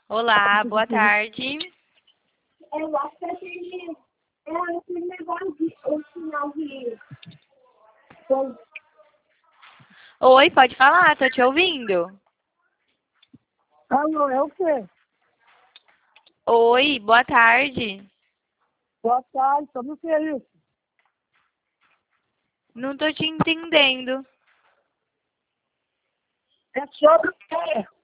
Olá, boa tarde. Eu acho que aquele negócio de o sinal de. Oi, pode falar, tô te ouvindo. Alô, é o quê? Oi, boa tarde. Boa tarde, como que é isso? Não tô te entendendo. É sobre o quê?